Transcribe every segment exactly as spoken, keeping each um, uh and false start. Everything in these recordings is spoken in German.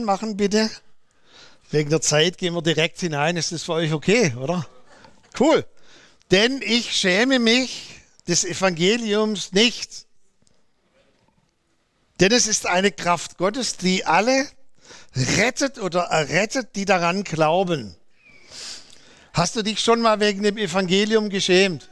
machen bitte. Wegen der Zeit gehen wir direkt hinein. Ist das für euch okay, oder? Cool. Denn ich schäme mich des Evangeliums nicht. Denn es ist eine Kraft Gottes, die alle rettet oder errettet, die daran glauben. Hast du dich schon mal wegen dem Evangelium geschämt?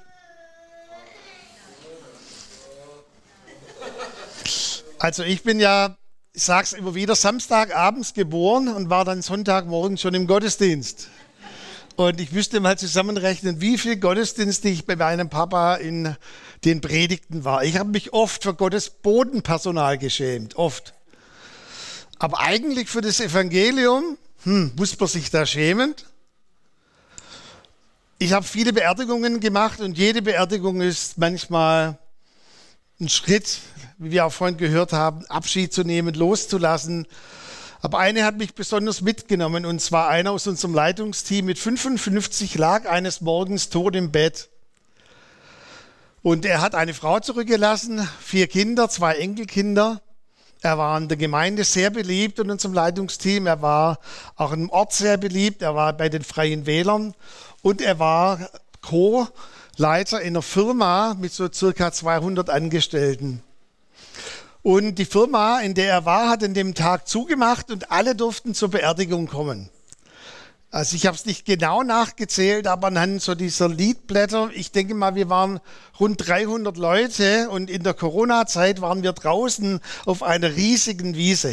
Also ich bin ja, ich sage es immer wieder, Samstagabends geboren und war dann Sonntagmorgen schon im Gottesdienst. Und ich müsste mal zusammenrechnen, wie viel Gottesdienste ich bei meinem Papa in den Predigten war. Ich habe mich oft für Gottes Bodenpersonal geschämt, oft. Aber eigentlich für das Evangelium, hm, muss man sich da schämen? Ich habe viele Beerdigungen gemacht und jede Beerdigung ist manchmal ein Schritt, wie wir auch vorhin gehört haben, Abschied zu nehmen, loszulassen. Aber eine hat mich besonders mitgenommen, und zwar einer aus unserem Leitungsteam mit fünfundfünfzig lag eines Morgens tot im Bett. Und er hat eine Frau zurückgelassen, vier Kinder, zwei Enkelkinder. Er war in der Gemeinde sehr beliebt in unserem Leitungsteam. Er war auch im Ort sehr beliebt. Er war bei den Freien Wählern und er war Co-Leiter in einer Firma mit so circa zweihundert Angestellten. Und die Firma, in der er war, hat an dem Tag zugemacht und alle durften zur Beerdigung kommen. Also ich habe es nicht genau nachgezählt, aber anhand so dieser Liedblätter, ich denke mal, wir waren rund dreihundert Leute und in der Corona-Zeit waren wir draußen auf einer riesigen Wiese.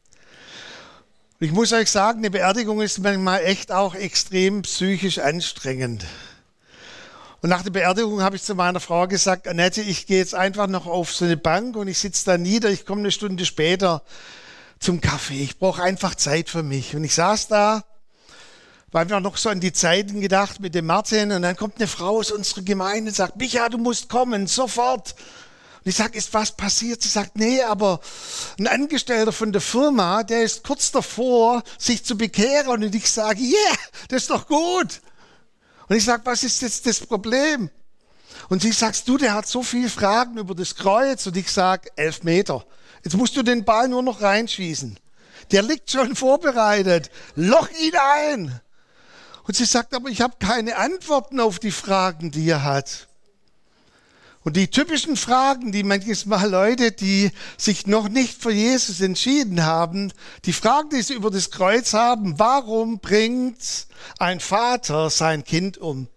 Ich muss euch sagen, eine Beerdigung ist manchmal echt auch extrem psychisch anstrengend. Und nach der Beerdigung habe ich zu meiner Frau gesagt, Annette, ich gehe jetzt einfach noch auf so eine Bank und ich sitze da nieder, ich komme eine Stunde später zum Kaffee. Ich brauche einfach Zeit für mich. Und ich saß da, weil wir noch so an die Zeiten gedacht mit dem Martin, und dann kommt eine Frau aus unserer Gemeinde und sagt, Micha, du musst kommen, sofort. Und ich sage, ist was passiert? Sie sagt, nee, aber ein Angestellter von der Firma, der ist kurz davor, sich zu bekehren. Und ich sage, yeah, das ist doch gut. Und ich sage, was ist jetzt das Problem? Und sie sagt, du, der hat so viele Fragen über das Kreuz. Und ich sage, elf Meter. Jetzt musst du den Ball nur noch reinschießen. Der liegt schon vorbereitet. Loch ihn ein. Und sie sagt, aber ich habe keine Antworten auf die Fragen, die er hat. Und die typischen Fragen, die manchmal Leute, die sich noch nicht für Jesus entschieden haben, die Fragen, die sie über das Kreuz haben, warum bringt ein Vater sein Kind um?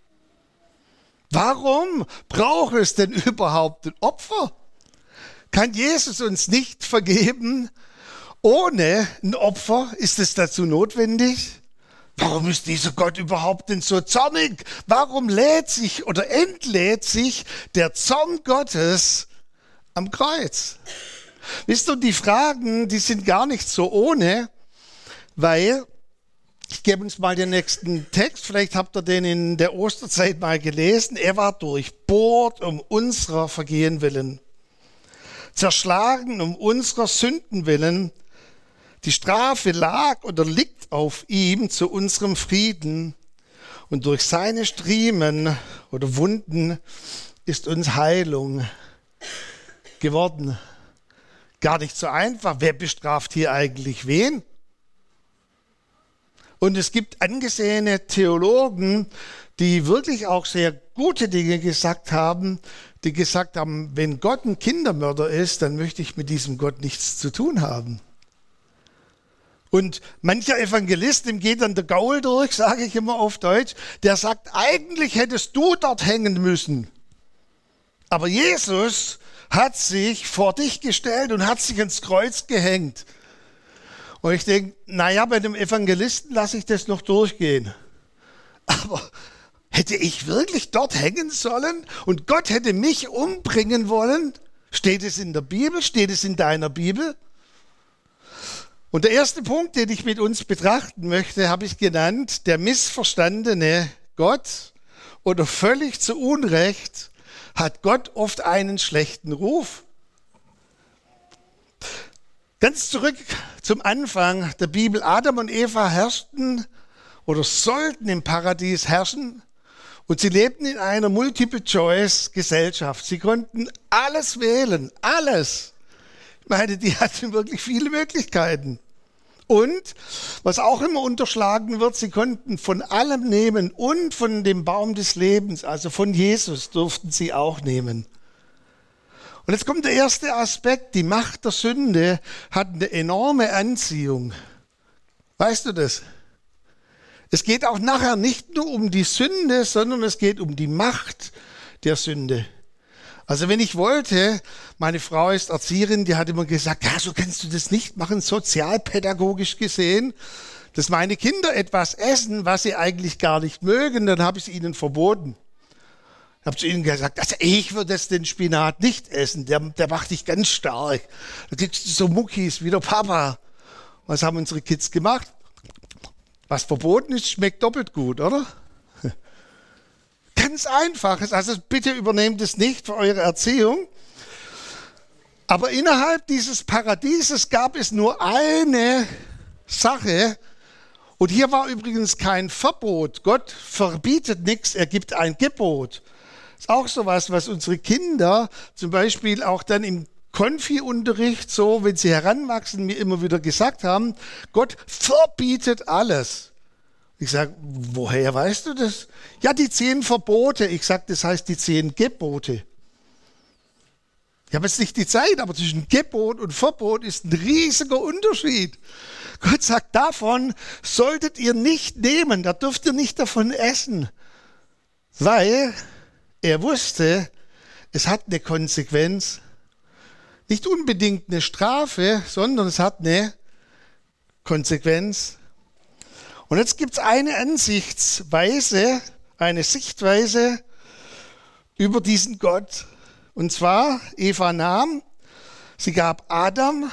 Warum braucht es denn überhaupt ein Opfer? Kann Jesus uns nicht vergeben? Ohne ein Opfer ist es dazu notwendig? Warum ist dieser Gott überhaupt denn so zornig? Warum lädt sich oder entlädt sich der Zorn Gottes am Kreuz? Wisst ihr, die Fragen, die sind gar nicht so ohne, weil, ich gebe uns mal den nächsten Text, vielleicht habt ihr den in der Osterzeit mal gelesen, er war durchbohrt um unserer Vergehen willen, zerschlagen um unserer Sünden willen. Die Strafe lag oder liegt auf ihm zu unserem Frieden, und durch seine Striemen oder Wunden ist uns Heilung geworden. Gar nicht so einfach. Wer bestraft hier eigentlich wen? Und es gibt angesehene Theologen, die wirklich auch sehr gute Dinge gesagt haben, die gesagt haben, wenn Gott ein Kindermörder ist, dann möchte ich mit diesem Gott nichts zu tun haben. Und mancher Evangelist, dem geht dann der Gaul durch, sage ich immer auf Deutsch, der sagt, eigentlich hättest du dort hängen müssen. Aber Jesus hat sich vor dich gestellt und hat sich ans Kreuz gehängt. Und ich denke, naja, bei dem Evangelisten lasse ich das noch durchgehen. Aber hätte ich wirklich dort hängen sollen und Gott hätte mich umbringen wollen? Steht es in der Bibel? Steht es in deiner Bibel? Und der erste Punkt, den ich mit uns betrachten möchte, habe ich genannt, der missverstandene Gott oder völlig zu Unrecht hat Gott oft einen schlechten Ruf. Ganz zurück zum Anfang der Bibel. Adam und Eva herrschten oder sollten im Paradies herrschen und sie lebten in einer Multiple-Choice-Gesellschaft. Sie konnten alles wählen, alles. Ich meine, die hatten wirklich viele Möglichkeiten. Und was auch immer unterschlagen wird, sie konnten von allem nehmen und von dem Baum des Lebens, also von Jesus, durften sie auch nehmen. Und jetzt kommt der erste Aspekt, die Macht der Sünde hat eine enorme Anziehung. Weißt du das? Es geht auch nachher nicht nur um die Sünde, sondern es geht um die Macht der Sünde. Also wenn ich wollte, meine Frau ist Erzieherin, die hat immer gesagt, ja, so kannst du das nicht machen, sozialpädagogisch gesehen, dass meine Kinder etwas essen, was sie eigentlich gar nicht mögen, dann habe ich es ihnen verboten. Ich habe zu ihnen gesagt, also ich würde jetzt den Spinat nicht essen, der, der macht dich ganz stark. Da kriegst du so Muckis wie der Papa. Was haben unsere Kids gemacht? Was verboten ist, schmeckt doppelt gut, oder? Ganz einfaches, also bitte übernehmt es nicht für eure Erziehung. Aber innerhalb dieses Paradieses gab es nur eine Sache. Und hier war übrigens kein Verbot. Gott verbietet nichts, er gibt ein Gebot. Das ist auch sowas, was unsere Kinder zum Beispiel auch dann im Konfi-Unterricht, so wenn sie heranwachsen, mir immer wieder gesagt haben, Gott verbietet alles. Ich sage, woher weißt du das? Ja, die zehn Verbote. Ich sage, das heißt die zehn Gebote. Ich habe jetzt nicht die Zeit, aber zwischen Gebot und Verbot ist ein riesiger Unterschied. Gott sagt, davon solltet ihr nicht nehmen, da dürft ihr nicht davon essen, weil er wusste, es hat eine Konsequenz. Nicht unbedingt eine Strafe, sondern es hat eine Konsequenz. Und jetzt gibt es eine Ansichtsweise, eine Sichtweise über diesen Gott. Und zwar, Eva nahm, sie gab Adam,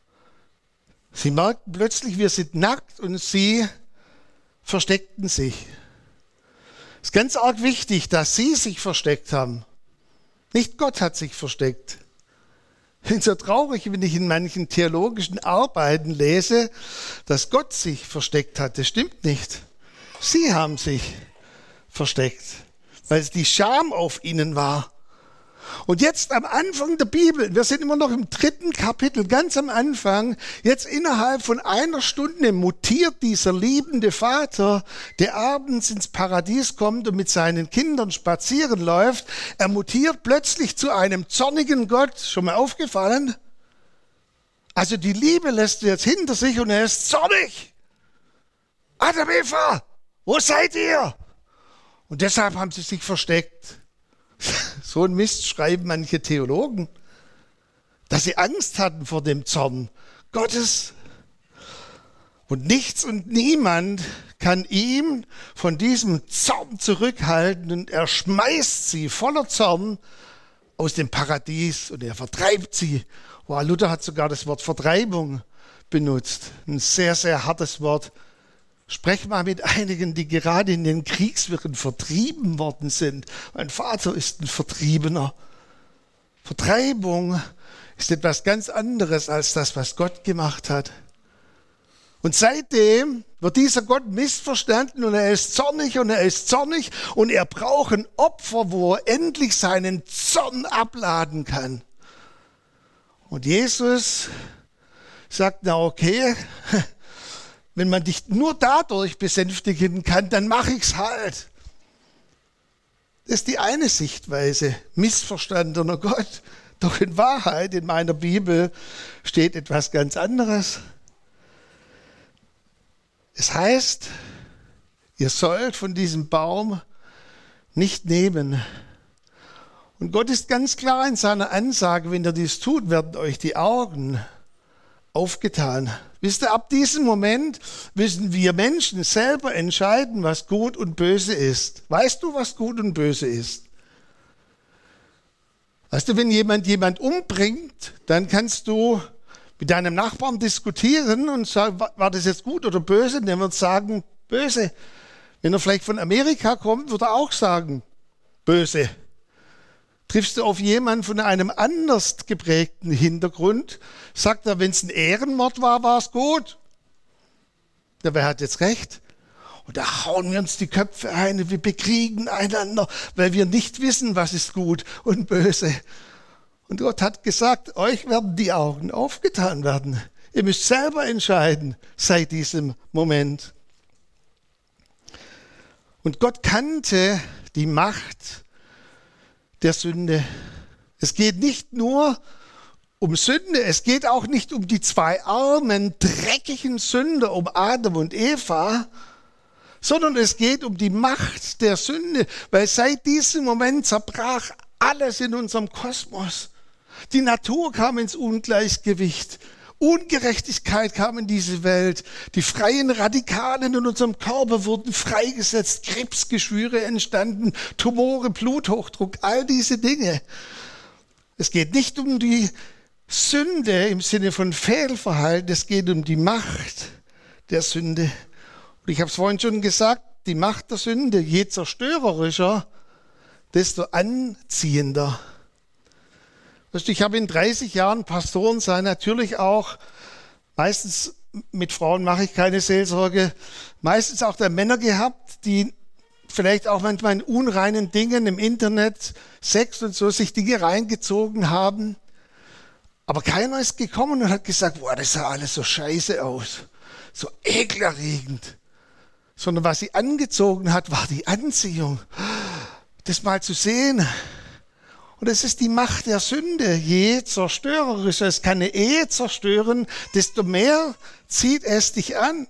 sie merkten plötzlich, wir sind nackt und sie versteckten sich. Es ist ganz arg wichtig, dass sie sich versteckt haben. Nicht Gott hat sich versteckt. Ich bin so traurig, wenn ich in manchen theologischen Arbeiten lese, dass Gott sich versteckt hat. Das stimmt nicht. Sie haben sich versteckt, weil es die Scham auf ihnen war. Und jetzt am Anfang der Bibel, wir sind immer noch im dritten Kapitel, ganz am Anfang, jetzt innerhalb von einer Stunde mutiert dieser liebende Vater, der abends ins Paradies kommt und mit seinen Kindern spazieren läuft, er mutiert plötzlich zu einem zornigen Gott. Schon mal aufgefallen? Also die Liebe lässt er jetzt hinter sich und er ist zornig. Adam, Eva, wo seid ihr? Und deshalb haben sie sich versteckt. So ein Mist schreiben manche Theologen, dass sie Angst hatten vor dem Zorn Gottes. Und nichts und niemand kann ihm von diesem Zorn zurückhalten und er schmeißt sie voller Zorn aus dem Paradies und er vertreibt sie. Oh, Luther hat sogar das Wort Vertreibung benutzt, ein sehr, sehr hartes Wort. Sprech mal mit einigen, die gerade in den Kriegswirren vertrieben worden sind. Mein Vater ist ein Vertriebener. Vertreibung ist etwas ganz anderes als das, was Gott gemacht hat. Und seitdem wird dieser Gott missverstanden und er ist zornig und er ist zornig und er braucht ein Opfer, wo er endlich seinen Zorn abladen kann. Und Jesus sagt, na okay, wenn man dich nur dadurch besänftigen kann, dann mache ich's halt. Das ist die eine Sichtweise, missverstandener Gott. Doch in Wahrheit, in meiner Bibel, steht etwas ganz anderes. Es heißt, ihr sollt von diesem Baum nicht nehmen. Und Gott ist ganz klar in seiner Ansage, wenn ihr dies tut, werden euch die Augen aufgetan. Wisst ihr, ab diesem Moment müssen wir Menschen selber entscheiden, was gut und böse ist. Weißt du, was gut und böse ist? Weißt du, wenn jemand jemand umbringt, dann kannst du mit deinem Nachbarn diskutieren und sagen, war das jetzt gut oder böse? Und der wird sagen, böse. Wenn er vielleicht von Amerika kommt, wird er auch sagen, böse. Triffst du auf jemanden von einem anders geprägten Hintergrund, sagt er, wenn es ein Ehrenmord war, war es gut. Ja, wer hat jetzt recht? Und da hauen wir uns die Köpfe ein und wir bekriegen einander, weil wir nicht wissen, was ist gut und böse. Und Gott hat gesagt, euch werden die Augen aufgetan werden. Ihr müsst selber entscheiden seit diesem Moment. Und Gott kannte die Macht der Sünde. Es geht nicht nur um Sünde, es geht auch nicht um die zwei armen, dreckigen Sünder, um Adam und Eva, sondern es geht um die Macht der Sünde, weil seit diesem Moment zerbrach alles in unserem Kosmos. Die Natur kam ins Ungleichgewicht. Ungerechtigkeit kam in diese Welt. Die freien Radikalen in unserem Körper wurden freigesetzt. Krebsgeschwüre entstanden, Tumore, Bluthochdruck, all diese Dinge. Es geht nicht um die Sünde im Sinne von Fehlverhalten, es geht um die Macht der Sünde. Und ich habe es vorhin schon gesagt, die Macht der Sünde, je zerstörerischer, desto anziehender. Ich habe in dreißig Jahren Pastoren sein, natürlich auch, meistens mit Frauen mache ich keine Seelsorge, meistens auch der Männer gehabt, die vielleicht auch manchmal in unreinen Dingen im Internet, Sex und so, sich Dinge reingezogen haben. Aber keiner ist gekommen und hat gesagt, boah, das sah alles so scheiße aus, so ekelerregend. Sondern was sie angezogen hat, war die Anziehung, das mal zu sehen. Und es ist die Macht der Sünde, je zerstörerischer es kann eine Ehe zerstören, desto mehr zieht es dich an.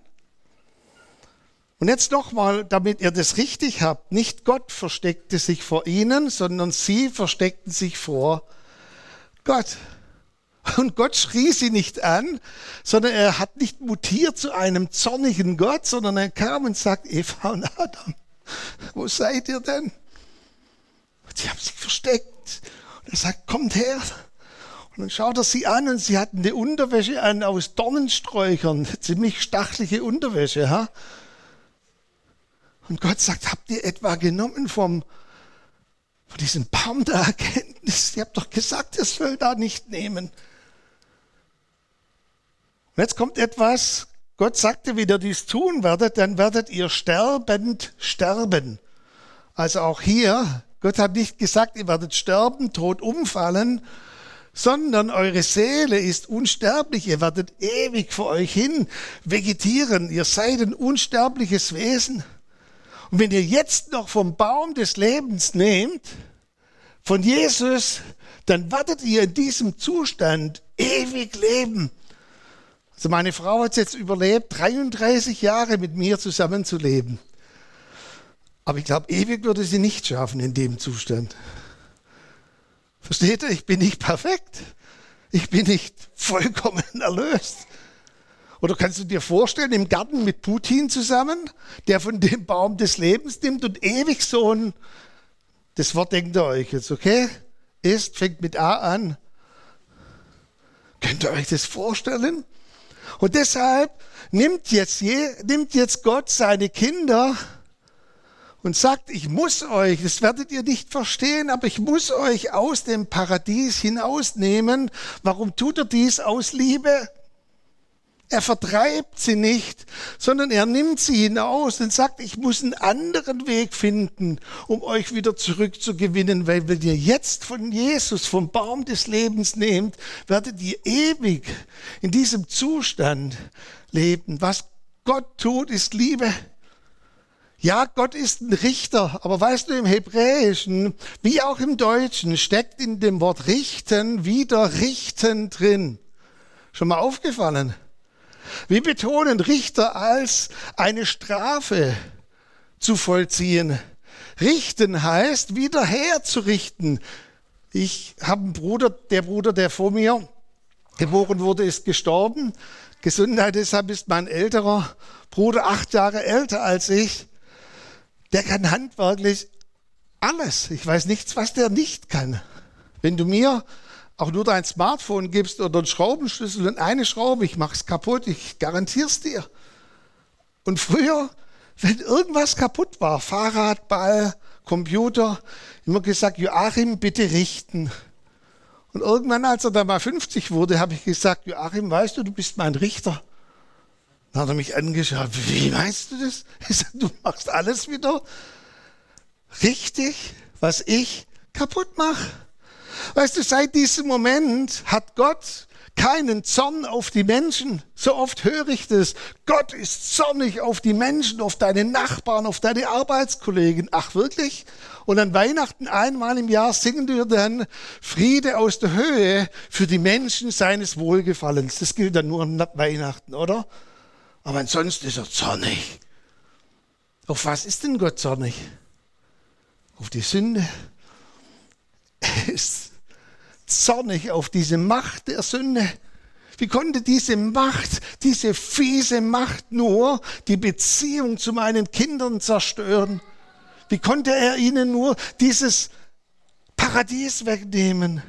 Und jetzt nochmal, damit ihr das richtig habt, nicht Gott versteckte sich vor ihnen, sondern sie versteckten sich vor Gott. Und Gott schrie sie nicht an, sondern er hat nicht mutiert zu einem zornigen Gott, sondern er kam und sagt, Eva und Adam, wo seid ihr denn? Und sie haben sich versteckt. Und er sagt, kommt her. Und dann schaut er sie an und sie hatten eine Unterwäsche an aus Dornensträuchern, ziemlich stachelige Unterwäsche. Ha? Und Gott sagt, habt ihr etwa genommen vom, von diesem Baum der Erkenntnis? Ihr habt doch gesagt, ihr sollt da nicht nehmen. Und jetzt kommt etwas, Gott sagte, wie ihr dies tun werdet, dann werdet ihr sterbend sterben. Also auch hier, Gott hat nicht gesagt, ihr werdet sterben, tot umfallen, sondern eure Seele ist unsterblich, ihr werdet ewig vor euch hin vegetieren, ihr seid ein unsterbliches Wesen. Und wenn ihr jetzt noch vom Baum des Lebens nehmt, von Jesus, dann werdet ihr in diesem Zustand ewig leben. Also meine Frau hat es jetzt überlebt, dreiunddreißig Jahre mit mir zusammenzuleben. Aber ich glaube, ewig würde sie nicht schaffen in dem Zustand. Versteht ihr? Ich bin nicht perfekt. Ich bin nicht vollkommen erlöst. Oder kannst du dir vorstellen, im Garten mit Putin zusammen, der von dem Baum des Lebens nimmt und ewig so ein, das Wort denkt ihr euch jetzt, okay? Ist, fängt mit A an. Könnt ihr euch das vorstellen? Und deshalb nimmt jetzt, je, nimmt jetzt Gott seine Kinder und sagt, ich muss euch, das werdet ihr nicht verstehen, aber ich muss euch aus dem Paradies hinausnehmen. Warum tut er dies? Aus Liebe. Er vertreibt sie nicht, sondern er nimmt sie hinaus und sagt, ich muss einen anderen Weg finden, um euch wieder zurückzugewinnen, weil wenn ihr jetzt von Jesus, vom Baum des Lebens nehmt, werdet ihr ewig in diesem Zustand leben. Was Gott tut, ist Liebe. Ja, Gott ist ein Richter, aber weißt du, im Hebräischen, wie auch im Deutschen, steckt in dem Wort richten wieder richten drin. Schon mal aufgefallen? Wir betonen Richter als eine Strafe zu vollziehen. Richten heißt, wieder herzurichten. Ich habe einen Bruder, der Bruder, der vor mir geboren wurde, ist gestorben. Gesundheit, deshalb ist mein älterer Bruder acht Jahre älter als ich. Der kann handwerklich alles. Ich weiß nichts, was der nicht kann. Wenn du mir auch nur dein Smartphone gibst oder einen Schraubenschlüssel und eine Schraube, ich mach's kaputt, ich garantiere es dir. Und früher, wenn irgendwas kaputt war, Fahrrad, Ball, Computer, immer gesagt, Joachim, bitte richten. Und irgendwann, als er dann mal fünfzig wurde, habe ich gesagt, Joachim, weißt du, du bist mein Richter. Dann hat er mich angeschaut, wie meinst du das? Ich sage, du machst alles wieder richtig, was ich kaputt mache. Weißt du, seit diesem Moment hat Gott keinen Zorn auf die Menschen. So oft höre ich das. Gott ist zornig auf die Menschen, auf deine Nachbarn, auf deine Arbeitskollegen. Ach wirklich? Und an Weihnachten einmal im Jahr singen wir dann Friede aus der Höhe für die Menschen seines Wohlgefallens. Das gilt dann nur an Weihnachten, oder? Aber ansonsten ist er zornig. Auf was ist denn Gott zornig? Auf die Sünde. Er ist zornig auf diese Macht der Sünde. Wie konnte diese Macht, diese fiese Macht nur die Beziehung zu meinen Kindern zerstören? Wie konnte er ihnen nur dieses Paradies wegnehmen?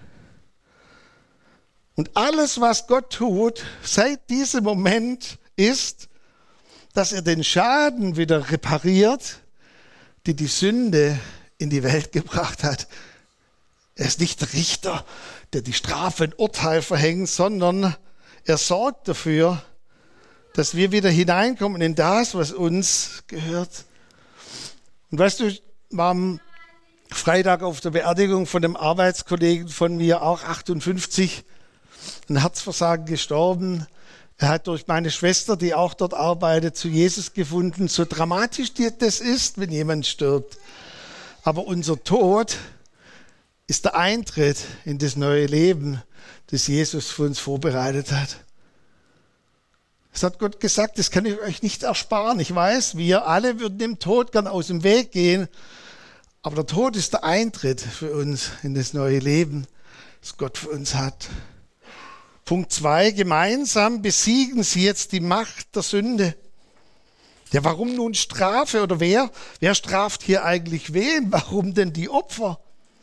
Und alles, was Gott tut, seit diesem Moment, ist, dass er den Schaden wieder repariert, die die Sünde in die Welt gebracht hat. Er ist nicht der Richter, der die Strafe und Urteil verhängt, sondern er sorgt dafür, dass wir wieder hineinkommen in das, was uns gehört. Und weißt du, ich war am Freitag auf der Beerdigung von einem Arbeitskollegen von mir, auch achtundfünfzig, ein Herzversagen gestorben. Er hat durch meine Schwester, die auch dort arbeitet, zu Jesus gefunden. So dramatisch das ist, wenn jemand stirbt. Aber unser Tod ist der Eintritt in das neue Leben, das Jesus für uns vorbereitet hat. Das hat Gott gesagt, das kann ich euch nicht ersparen. Ich weiß, wir alle würden dem Tod gern aus dem Weg gehen. Aber der Tod ist der Eintritt für uns in das neue Leben, das Gott für uns hat. Punkt zwei, gemeinsam besiegen sie jetzt die Macht der Sünde. Ja, warum nun Strafe oder wer? Wer straft hier eigentlich wen? Warum denn die Opfer?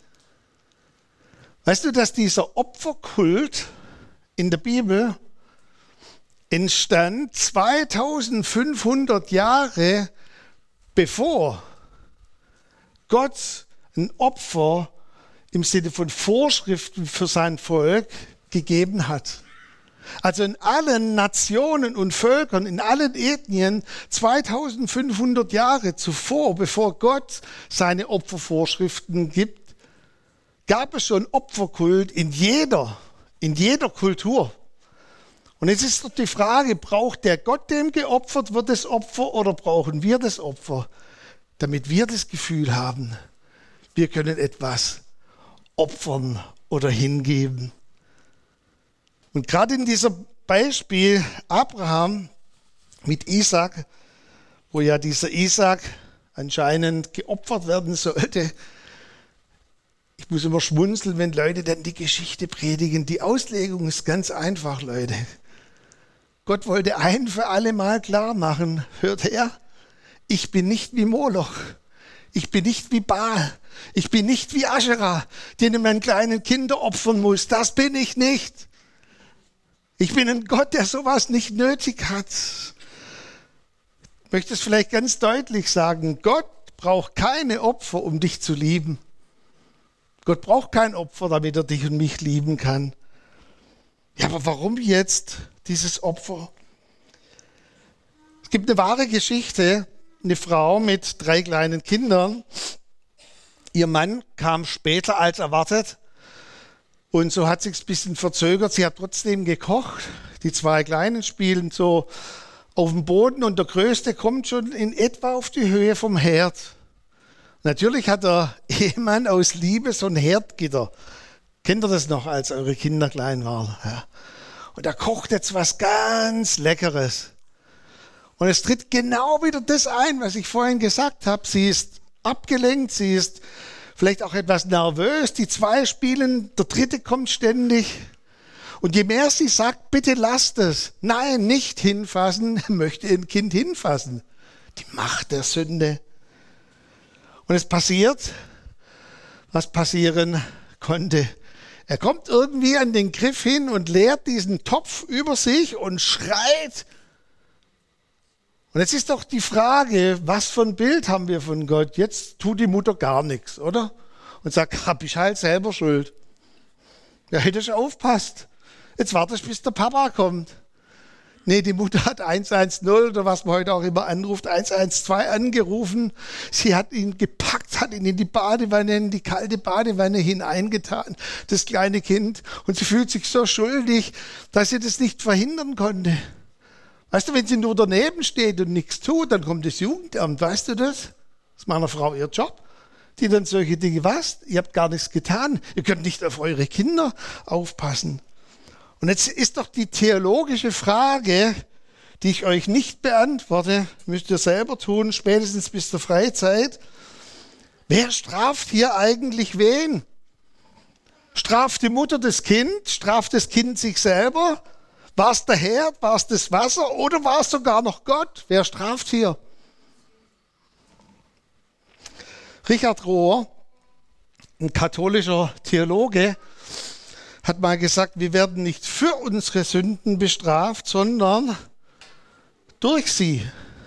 Weißt du, dass dieser Opferkult in der Bibel entstand zweitausendfünfhundert Jahre bevor Gott ein Opfer im Sinne von Vorschriften für sein Volk gegeben hat. Also in allen Nationen und Völkern, in allen Ethnien zweitausendfünfhundert Jahre zuvor, bevor Gott seine Opfervorschriften gibt, gab es schon Opferkult in jeder, in jeder Kultur. Und jetzt ist doch die Frage, braucht der Gott, dem geopfert wird, das Opfer oder brauchen wir das Opfer, damit wir das Gefühl haben, wir können etwas opfern oder hingeben. Und gerade in diesem Beispiel Abraham mit Isaac, wo ja dieser Isaac anscheinend geopfert werden sollte, ich muss immer schmunzeln, wenn Leute dann die Geschichte predigen. Die Auslegung ist ganz einfach, Leute. Gott wollte ein für alle Mal klar machen, hört her, ich bin nicht wie Moloch, ich bin nicht wie Baal, ich bin nicht wie Aschera, den man kleinen Kinder opfern muss, das bin ich nicht. Ich bin ein Gott, der sowas nicht nötig hat. Ich möchte es vielleicht ganz deutlich sagen, Gott braucht keine Opfer, um dich zu lieben. Gott braucht kein Opfer, damit er dich und mich lieben kann. Ja, aber warum jetzt dieses Opfer? Es gibt eine wahre Geschichte, eine Frau mit drei kleinen Kindern. Ihr Mann kam später als erwartet. Und so hat sich's ein bisschen verzögert. Sie hat trotzdem gekocht. Die zwei Kleinen spielen so auf dem Boden und der Größte kommt schon in etwa auf die Höhe vom Herd. Natürlich hat der Ehemann aus Liebe so ein Herdgitter. Kennt ihr das noch, als eure Kinder klein waren? Ja. Und er kocht jetzt was ganz Leckeres. Und es tritt genau wieder das ein, was ich vorhin gesagt habe. Sie ist abgelenkt, sie ist vielleicht auch etwas nervös, die zwei spielen, der dritte kommt ständig. Und je mehr sie sagt, bitte lasst es, nein, nicht hinfassen, möchte ein Kind hinfassen. Die Macht der Sünde. Und es passiert, was passieren konnte. Er kommt irgendwie an den Griff hin und leert diesen Topf über sich und schreit. Und jetzt ist doch die Frage, was für ein Bild haben wir von Gott? Jetzt tut die Mutter gar nichts, oder? Und sagt, hab ich halt selber Schuld. Ja, hätte ich aufpasst. Jetzt wartest, bis der Papa kommt. Nee, die Mutter hat eins eins null oder was man heute auch immer anruft, eins eins zwei angerufen. Sie hat ihn gepackt, hat ihn in die Badewanne, in die kalte Badewanne hineingetan, das kleine Kind. Und sie fühlt sich so schuldig, dass sie das nicht verhindern konnte. Weißt du, wenn sie nur daneben steht und nichts tut, dann kommt das Jugendamt, weißt du das? Das ist meiner Frau ihr Job. Die dann solche Dinge, was? Ihr habt gar nichts getan. Ihr könnt nicht auf eure Kinder aufpassen. Und jetzt ist doch die theologische Frage, die ich euch nicht beantworte, müsst ihr selber tun, spätestens bis zur Freizeit. Wer straft hier eigentlich wen? Straft die Mutter das Kind? Straft das Kind sich selber? War es der Herd? War es das Wasser? Oder war es sogar noch Gott? Wer straft hier? Richard Rohr, ein katholischer Theologe, hat mal gesagt, wir werden nicht für unsere Sünden bestraft, sondern durch sie.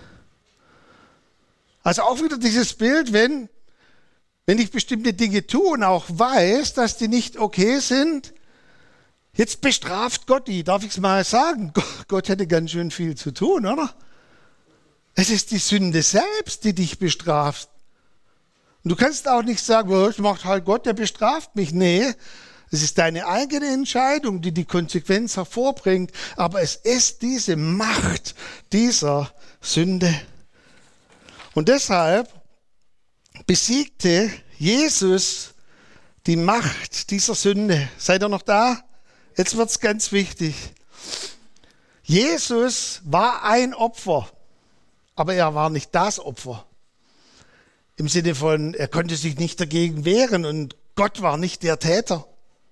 Also auch wieder dieses Bild, wenn, wenn ich bestimmte Dinge tue und auch weiß, dass die nicht okay sind, jetzt bestraft Gott die. Darf ich es mal sagen? Gott hätte ganz schön viel zu tun, oder? Es ist die Sünde selbst, die dich bestraft. Und du kannst auch nicht sagen, das macht halt Gott, der bestraft mich. Nee, es ist deine eigene Entscheidung, die die Konsequenz hervorbringt. Aber es ist diese Macht dieser Sünde. Und deshalb besiegte Jesus die Macht dieser Sünde. Seid ihr noch da? Jetzt wird es ganz wichtig. Jesus war ein Opfer, aber er war nicht das Opfer. Im Sinne von, er konnte sich nicht dagegen wehren und Gott war nicht der Täter.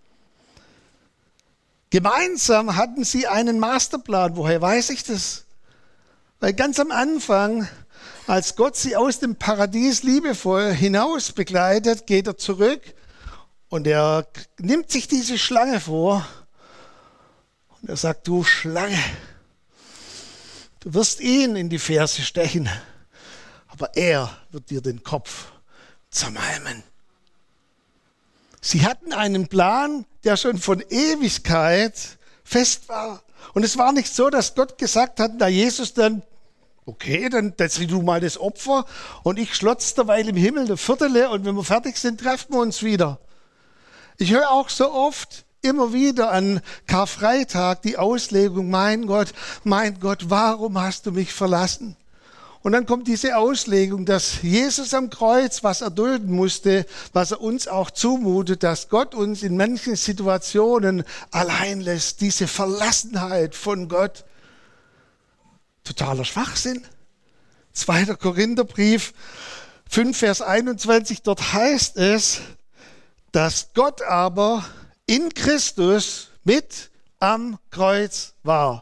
Gemeinsam hatten sie einen Masterplan. Woher weiß ich das? Weil ganz am Anfang, als Gott sie aus dem Paradies liebevoll hinaus begleitet, geht er zurück und er nimmt sich diese Schlange vor und er sagt, du Schlange, du wirst ihn in die Ferse stechen, aber er wird dir den Kopf zermalmen. Sie hatten einen Plan, der schon von Ewigkeit fest war. Und es war nicht so, dass Gott gesagt hat, na Jesus, dann, okay, dann setz du mal das Opfer und ich schlotz derweil im Himmel eine Viertele und wenn wir fertig sind, treffen wir uns wieder. Ich höre auch so oft immer wieder an Karfreitag die Auslegung, mein Gott, mein Gott, warum hast du mich verlassen? Und dann kommt diese Auslegung, dass Jesus am Kreuz was erdulden musste, was er uns auch zumutet, dass Gott uns in manchen Situationen allein lässt. Diese Verlassenheit von Gott. Totaler Schwachsinn. zweiter Korintherbrief fünf, Vers einundzwanzig, dort heißt es, dass Gott aber in Christus mit am Kreuz war.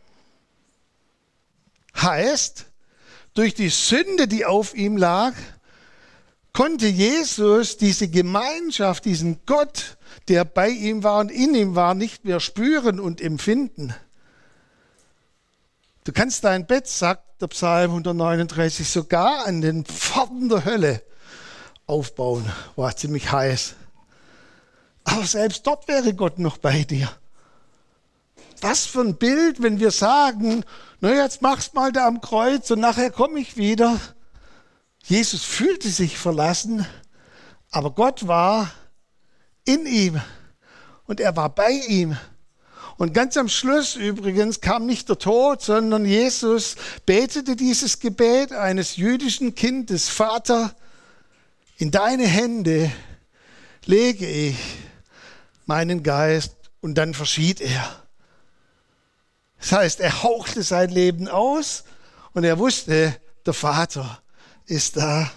Heißt, durch die Sünde, die auf ihm lag, konnte Jesus diese Gemeinschaft, diesen Gott, der bei ihm war und in ihm war, nicht mehr spüren und empfinden. Du kannst dein Bett, sagt der Psalm hundertneununddreißig, sogar an den Pforten der Hölle aufbauen. War ziemlich heiß. Aber selbst dort wäre Gott noch bei dir. Was für ein Bild, wenn wir sagen, na jetzt mach's mal da am Kreuz und nachher komme ich wieder. Jesus fühlte sich verlassen, aber Gott war in ihm und er war bei ihm. Und ganz am Schluss übrigens kam nicht der Tod, sondern Jesus betete dieses Gebet eines jüdischen Kindes. Vater, in deine Hände lege ich meinen Geist, und dann verschied er. Das heißt, er hauchte sein Leben aus und er wusste, der Vater ist da.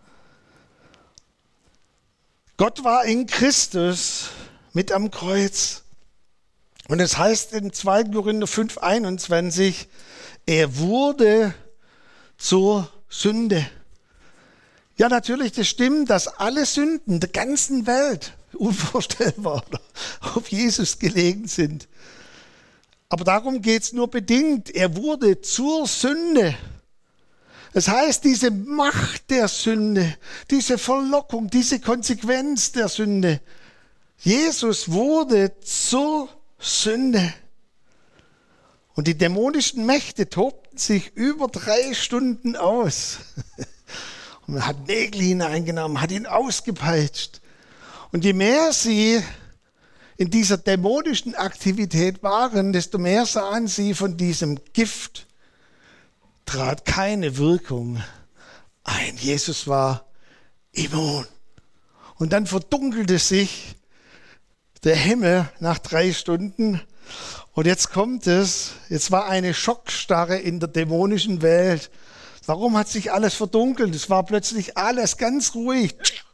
Gott war in Christus mit am Kreuz. Und es heißt in zweiter Korinther fünf, einundzwanzig, er wurde zur Sünde. Ja, natürlich, das stimmt, dass alle Sünden der ganzen Welt unvorstellbar auf Jesus gelegen sind. Aber darum geht es nur bedingt. Er wurde zur Sünde. Das heißt, diese Macht der Sünde, diese Verlockung, diese Konsequenz der Sünde. Jesus wurde zur Sünde. Und die dämonischen Mächte tobten sich über drei Stunden aus. Und man hat Nägel hineingenommen, hat ihn ausgepeitscht. Und je mehr sie in dieser dämonischen Aktivität waren, desto mehr sahen sie von diesem Gift, trat keine Wirkung ein. Jesus war immun. Und dann verdunkelte sich der Himmel nach drei Stunden. Und jetzt kommt es, jetzt war eine Schockstarre in der dämonischen Welt. Warum hat sich alles verdunkelt? Es war plötzlich alles ganz ruhig.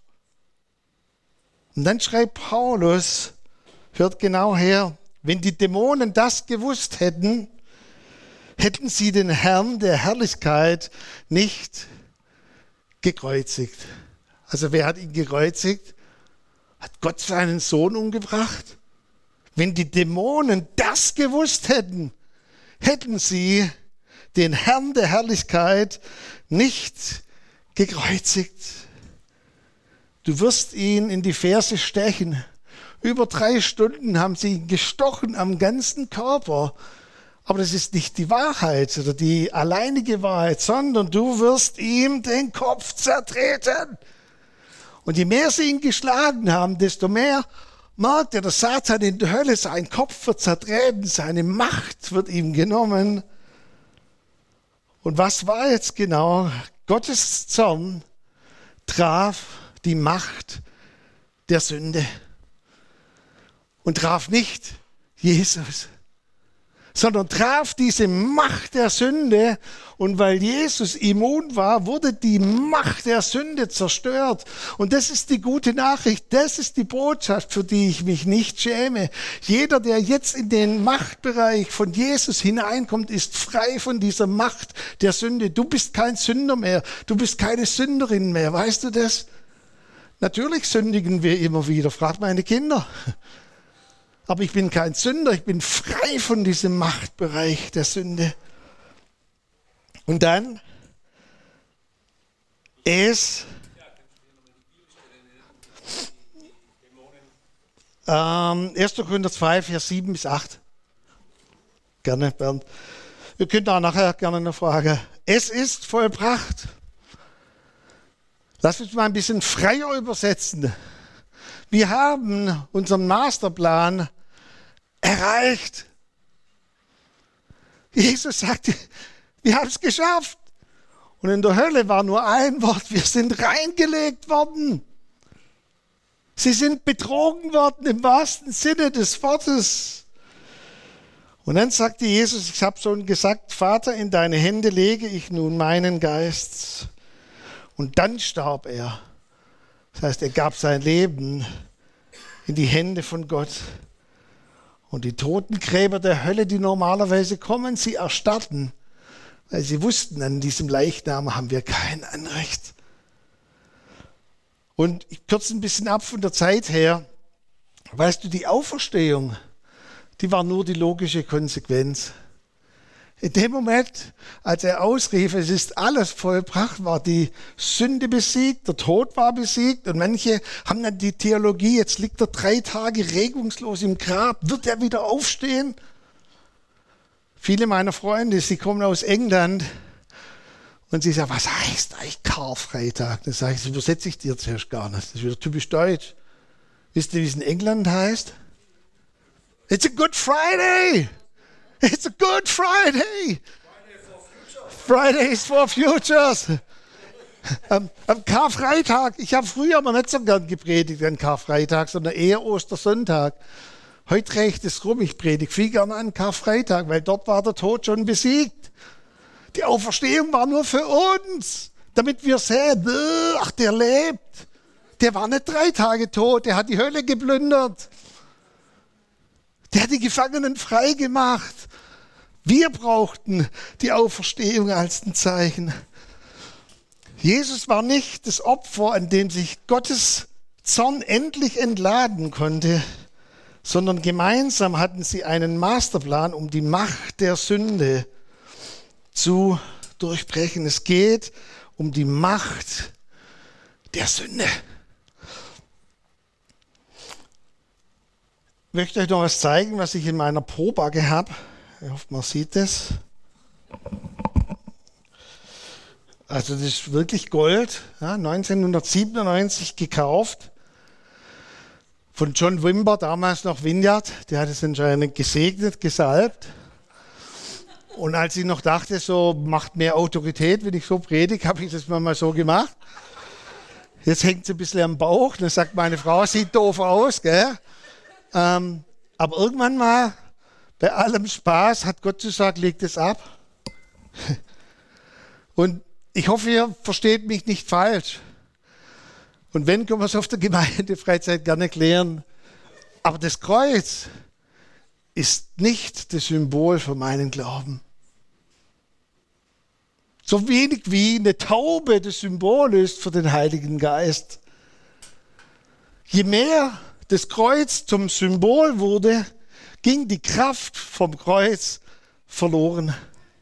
Und dann schreibt Paulus, hört genau her, wenn die Dämonen das gewusst hätten, hätten sie den Herrn der Herrlichkeit nicht gekreuzigt. Also wer hat ihn gekreuzigt? Hat Gott seinen Sohn umgebracht? Wenn die Dämonen das gewusst hätten, hätten sie den Herrn der Herrlichkeit nicht gekreuzigt. Du wirst ihn in die Ferse stechen. Über drei Stunden haben sie ihn gestochen am ganzen Körper. Aber das ist nicht die Wahrheit oder die alleinige Wahrheit, sondern du wirst ihm den Kopf zertreten. Und je mehr sie ihn geschlagen haben, desto mehr merkt er, der Satan in der Hölle, sein Kopf wird zertreten, seine Macht wird ihm genommen. Und was war jetzt genau? Gottes Zorn traf die Macht der Sünde und traf nicht Jesus, sondern traf diese Macht der Sünde. Und weil Jesus immun war, wurde die Macht der Sünde zerstört. Und das ist die gute Nachricht, das ist die Botschaft, für die ich mich nicht schäme. Jeder, der jetzt in den Machtbereich von Jesus hineinkommt, ist frei von dieser Macht der Sünde. Du bist kein Sünder mehr, du bist keine Sünderin mehr, weißt du das? Natürlich sündigen wir immer wieder, fragt meine Kinder. Aber ich bin kein Sünder, ich bin frei von diesem Machtbereich der Sünde. Und dann ist ähm, erster Korinther zwei, Vers sieben bis acht. Gerne, Bernd. Ihr könnt auch nachher gerne eine Frage. Es ist vollbracht. Lass uns mal ein bisschen freier übersetzen. Wir haben unseren Masterplan erreicht. Jesus sagte, wir haben es geschafft. Und in der Hölle war nur ein Wort, wir sind reingelegt worden. Sie sind betrogen worden im wahrsten Sinne des Wortes. Und dann sagte Jesus, ich habe schon gesagt, Vater, in deine Hände lege ich nun meinen Geist. Und dann starb er. Das heißt, er gab sein Leben in die Hände von Gott. Und die Totengräber der Hölle, die normalerweise kommen, sie erstarrten, weil sie wussten, an diesem Leichnam haben wir kein Anrecht. Und ich kürze ein bisschen ab von der Zeit her. Weißt du, die Auferstehung, die war nur die logische Konsequenz. In dem Moment, als er ausrief, es ist alles vollbracht, war die Sünde besiegt, der Tod war besiegt und manche haben dann die Theologie, jetzt liegt er drei Tage regungslos im Grab, wird er wieder aufstehen? Viele meiner Freunde, sie kommen aus England und sie sagen, was heißt eigentlich Karfreitag? Das sage ich, das übersetze ich dir zuerst gar nicht, das ist wieder typisch deutsch. Wisst ihr, wie es in England heißt? It's a Good Friday! It's a Good Friday. Fridays for Futures. Am, am Karfreitag, ich habe früher aber nicht so gern gepredigt an Karfreitag, sondern eher Ostersonntag. Heute drehe ich das rum, ich predige viel gerne an Karfreitag, weil dort war der Tod schon besiegt. Die Auferstehung war nur für uns, damit wir sehen, ach, der lebt. Der war nicht drei Tage tot, der hat die Hölle geplündert. Der hat die Gefangenen frei gemacht. Wir brauchten die Auferstehung als ein Zeichen. Jesus war nicht das Opfer, an dem sich Gottes Zorn endlich entladen konnte, sondern gemeinsam hatten sie einen Masterplan, um die Macht der Sünde zu durchbrechen. Es geht um die Macht der Sünde. Ich möchte euch noch was zeigen, was ich in meiner Probacke habe. Ich hoffe, man sieht es. Also das ist wirklich Gold, ja, neunzehnhundertsiebenundneunzig gekauft von John Wimber, damals noch Vineyard. Der hat es anscheinend gesegnet, gesalbt. Und als ich noch dachte, so macht mehr Autorität, wenn ich so predige, habe ich das mal so gemacht. Jetzt hängt es ein bisschen am Bauch. Dann sagt meine Frau, sieht doof aus, gell? Ähm, aber irgendwann mal, bei allem Spaß, hat Gott gesagt, legt es ab. Und ich hoffe, ihr versteht mich nicht falsch. Und wenn, können wir es auf der Gemeindefreizeit gerne klären. Aber das Kreuz ist nicht das Symbol für meinen Glauben. So wenig wie eine Taube das Symbol ist für den Heiligen Geist. Je mehr das Kreuz zum Symbol wurde, ging die Kraft vom Kreuz verloren.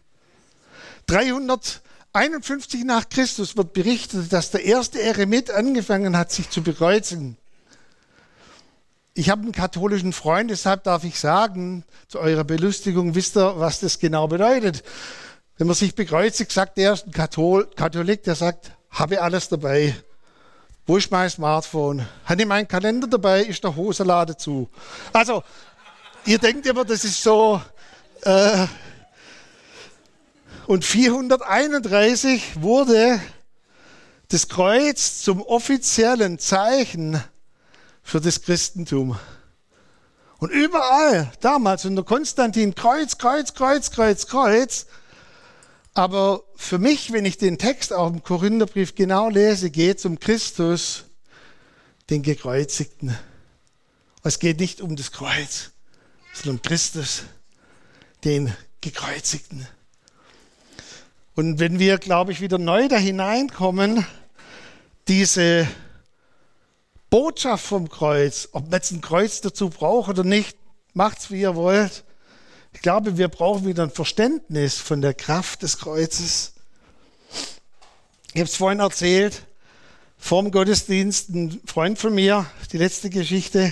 dreihunderteinundfünfzig nach Christus wird berichtet, dass der erste Eremit angefangen hat, sich zu bekreuzigen. Ich habe einen katholischen Freund, deshalb darf ich sagen, zu eurer Belustigung, wisst ihr, was das genau bedeutet. Wenn man sich bekreuzigt, sagt der ein Kathol, Katholik, der sagt, habe alles dabei. Wo ist mein Smartphone? Habe ich meinen Kalender dabei? Ist der Hosenlade zu? Also, ihr denkt immer, das ist so. Äh, und vierhunderteinunddreißig wurde das Kreuz zum offiziellen Zeichen für das Christentum. Und überall, damals unter Konstantin, Kreuz, Kreuz, Kreuz, Kreuz, Kreuz. Aber für mich, wenn ich den Text auch im Korintherbrief genau lese, geht es um Christus, den Gekreuzigten. Es geht nicht um das Kreuz, sondern um Christus, den Gekreuzigten. Und wenn wir, glaube ich, wieder neu da hineinkommen, diese Botschaft vom Kreuz, ob man jetzt ein Kreuz dazu braucht oder nicht, macht's wie ihr wollt. Ich glaube, wir brauchen wieder ein Verständnis von der Kraft des Kreuzes. Ich habe es vorhin erzählt, vor dem Gottesdienst, ein Freund von mir, die letzte Geschichte,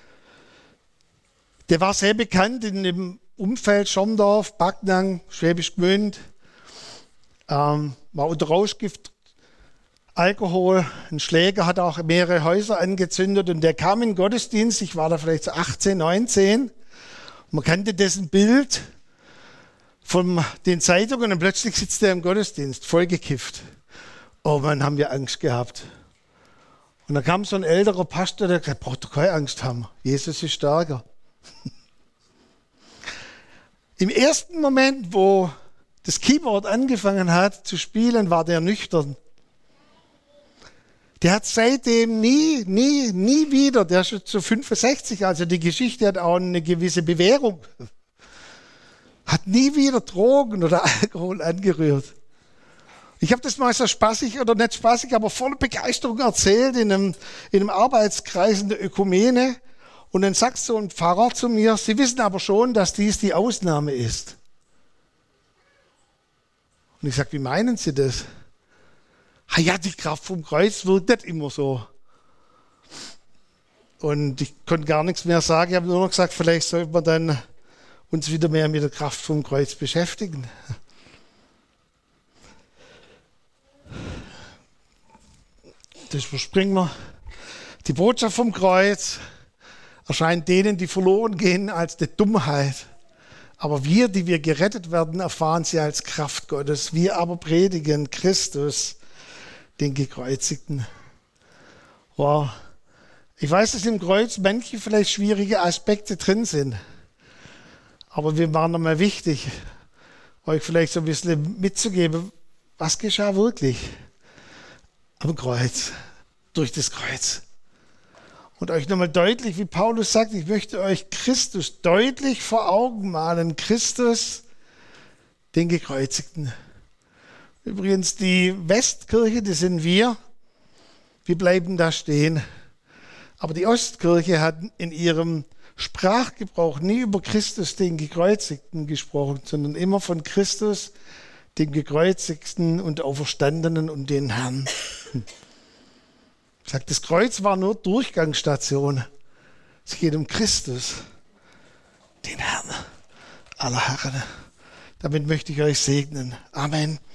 der war sehr bekannt in dem Umfeld Schorndorf, Backnang, Schwäbisch Gmünd, ähm, war unter Rauschgift, Alkohol, ein Schläger, hat auch mehrere Häuser angezündet und der kam in den Gottesdienst, ich war da vielleicht so achtzehn, neunzehn, man kannte dessen Bild von den Zeitungen und plötzlich sitzt er im Gottesdienst, vollgekifft. Oh Mann, haben wir Angst gehabt. Und dann kam so ein älterer Pastor, der gesagt, braucht doch keine Angst haben, Jesus ist stärker. Im ersten Moment, wo das Keyboard angefangen hat zu spielen, war der nüchtern. Der hat seitdem nie, nie, nie wieder, der ist schon zu fünfundsechzig, also die Geschichte hat auch eine gewisse Bewährung, hat nie wieder Drogen oder Alkohol angerührt. Ich habe das mal so spaßig oder nicht spaßig, aber voller Begeisterung erzählt in einem, in einem Arbeitskreis in der Ökumene. Und dann sagt so ein Pfarrer zu mir, Sie wissen aber schon, dass dies die Ausnahme ist. Und ich sage, wie meinen Sie das? Ah ja, die Kraft vom Kreuz wirkt nicht immer so. Und ich konnte gar nichts mehr sagen. Ich habe nur noch gesagt, vielleicht sollten wir dann uns wieder mehr mit der Kraft vom Kreuz beschäftigen. Das überspringen wir. Die Botschaft vom Kreuz erscheint denen, die verloren gehen, als eine Dummheit. Aber wir, die wir gerettet werden, erfahren sie als Kraft Gottes. Wir aber predigen Christus, den Gekreuzigten. Wow. Ich weiß, dass im Kreuz manche vielleicht schwierige Aspekte drin sind. Aber wir waren nochmal wichtig, euch vielleicht so ein bisschen mitzugeben, was geschah wirklich am Kreuz, durch das Kreuz. Und euch nochmal deutlich, wie Paulus sagt, ich möchte euch Christus deutlich vor Augen malen. Christus, den Gekreuzigten. Übrigens, die Westkirche, das sind wir. Wir bleiben da stehen. Aber die Ostkirche hat in ihrem Sprachgebrauch nie über Christus, den Gekreuzigten, gesprochen, sondern immer von Christus, dem Gekreuzigten und Auferstandenen und den Herrn. Sagt, das Kreuz war nur Durchgangsstation. Es geht um Christus, den Herrn. aller Herren. Damit möchte ich euch segnen. Amen.